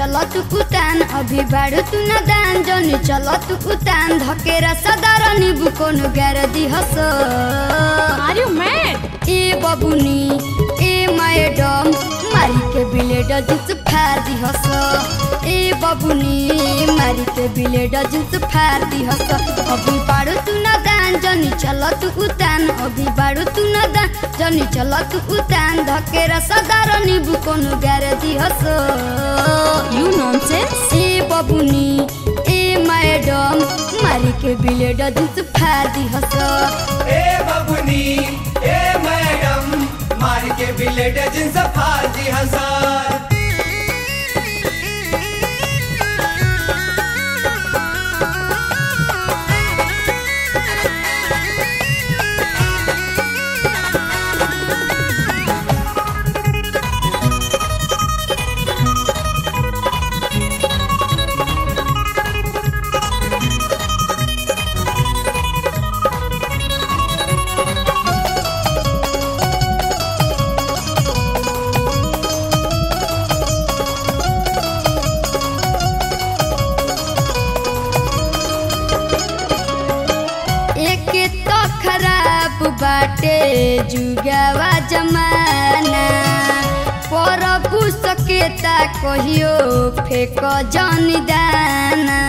चल तू उतान अभी बाड़ू तू न दान जनी चल तू उतान धकेरा सदार नीबू कोनो गार दिहस Are you mad? ए बबुनी ए मैडम मारी के ब्लेड जुस फाड़ दिहस ए बबुनी मारी के ब्लेड जुस फाड़ दिहस अभी बाड़ू तू न दान जनी चल तू उतान अभी बाड़ू तू न दान जनी चल तू उतान धकेरा सदार नीबू कोनो गार दिहस You nonsense. ए बबुनी ए मैडम मारी के ब्लेड जुस फाड़ दिहस ए बबुनी ए मैडम मार के ब्लेड जिन फाड़ दी हजार खराब बाटे जुगावा जमाना परबू सकेता कहियो फेक जनी दाना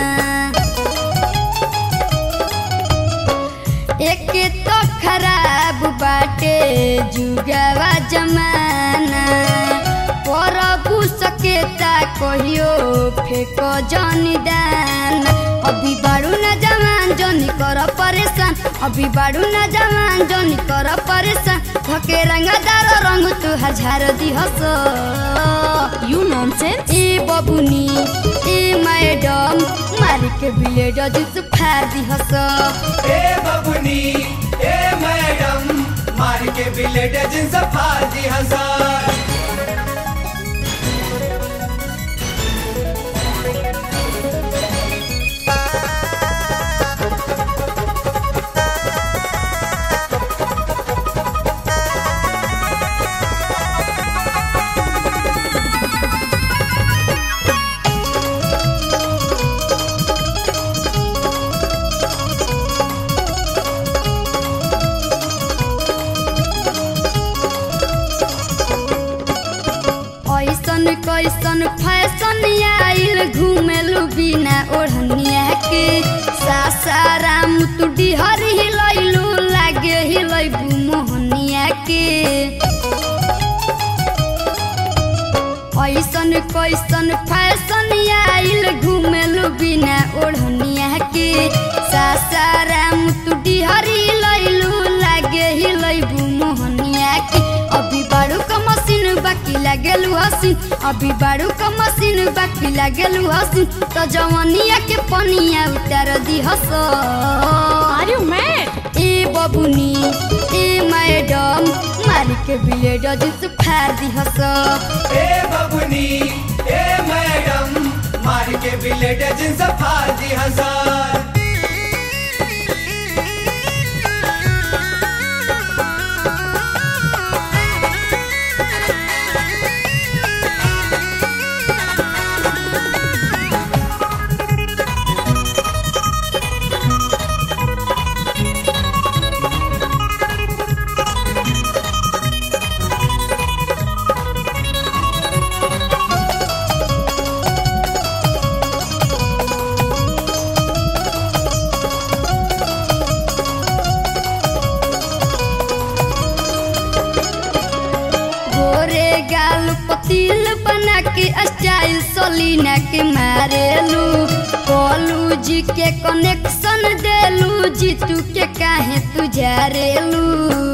एक तो खराब बाटे जुगावा जमाना परबू सकेता कहियो फेक जनी दाना अभी बाड़ू न जवान जनी कर परेशान अभी बाड़ू न जवान जनी कर परेशान धके रंगदार रंग तू हजार दिहस You nonsense. ए बबुनी ए मैडम मारी के ब्लेड जुस फाड़ दिहस ए बबुनी ए मैडम मार के ब्लेड जिन फाड़ दी हजार ऐसन कैसन फैशन आइल घुमेलु बिना ओढ़निया के सासाराम तू डिहर हिलैलु लागे हिलैबू मोहनिया के ऐसन कैसन फैशन आइल घुमेलु बिना ओढ़निया के सासाराम तू डिहर हिलैलु लागे हिलैबू मोहनिया के अभी बाड़ू का मशीन बाकी लागेलु हसीन अभी बाड़ू का मशीन बाकी लागेलु हसीन तो जवनिया के पनिया उतार दिहस Are you mad? ए बबुनी ए मैडम मारी के ब्लेड जुस फाड़ दिहस ए बबुनी ए मैडम मार के ब्लेड जिन फाड़ दी हजार पतिल बना के स्टाइल सोलीना के मारेलू बोलू जी के कनेक्शन देलू जीतू के काहे तू जारेलू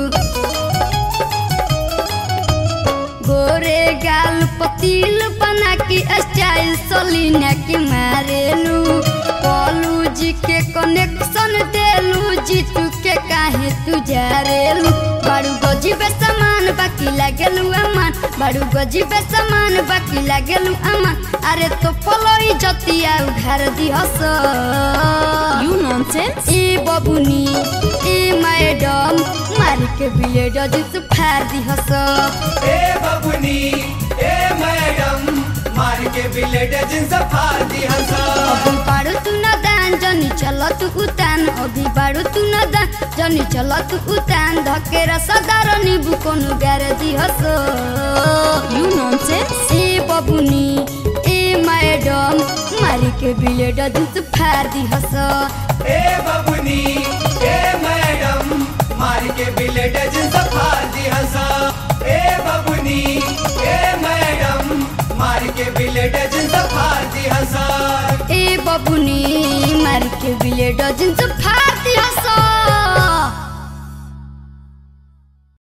गोरे गाल पतिल बना के स्टाइल सोलीना के मारेलू बोलू जी के कनेक्शन देलू जीतू के काहे तू जारेलू बाड़ू गजीबे सामान बाकी लागेलू अमान बाड़ू गजीबे सामान बाकी लागेलू अमान अरे तो पलोई जतिया उघार दिहस You nonsense. ए बबुनी ए मैडम मारी के ब्लेड जुस फाड़ दिहस ए बबुनी ए मैडम मार के ब्लेड जिंस फाड़ दिया सा अभी बारू तू न दान जनी चल तू उतान अभी बारू तू न दान जनी चल तू उतान धकेरा सदार नीबू कोनो गार दिहस You nonsense. ए बबुनी ए मैडम मारी के ब्लेड जिंस फाड़ दिहस ए बबुनी ए मैडम मार के ब्लेड जिंस फाड़ दिया सा ए बबुनी ए मैडम मार के ब्लेड जिंस फाड़ दिया सा ए बबुनी मारी के ब्लेड जिंस